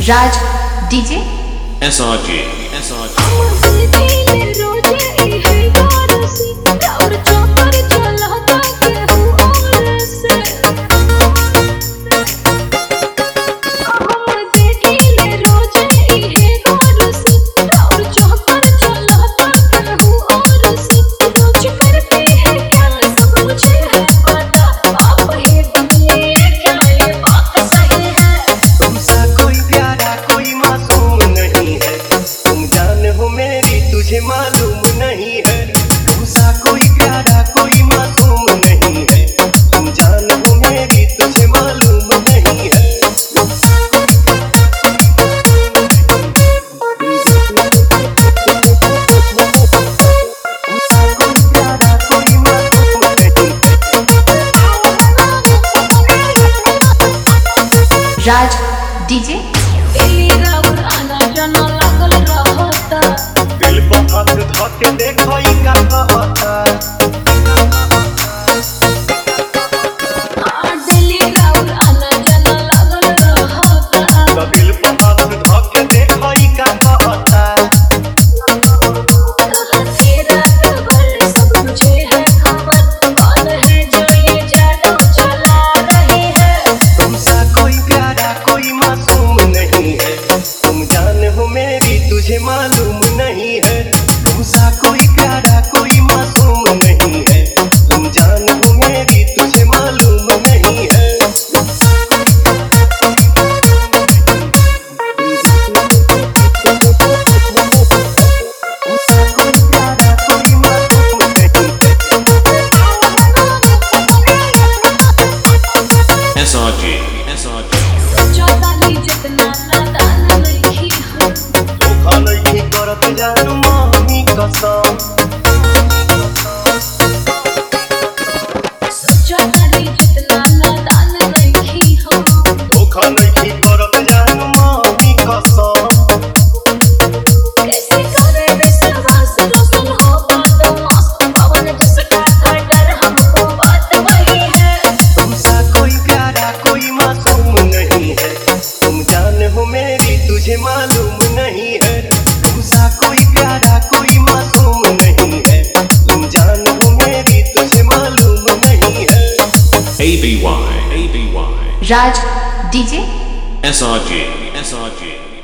राज DJ SRJ तुझे मालूम नहीं है तुमसा कोई प्यारा कोई मासूम नहीं है तुम जान हो मेरी तुझे मालूम नहीं है राज डीजे दिल पर हाथ धके देखो ई का कहता दिल पर हाथ धके देखो ई का कहता तुमसा कोई प्यारा कोई मासूम नहीं है तुम जान हो मेरी तुझे मालूम नहीं है तुमसा कोई प्यारा कोई मासूम नहीं है तुम जान हो मेरी तुझे मालूम नहीं है SRJ धोखा नहीं करत जानू मामी कसम धोखा नहीं करत जानू मामी कसम तुमसा कोई प्यारा कोई मासूम नहीं है तुम जान हो मेरी तुझे मालूम नहीं है तुमसा कोई प्यारा कोई मासूम नहीं है तुम जान हो मेरी तुझे मालूम नहीं है ABY राज डीजे SRJ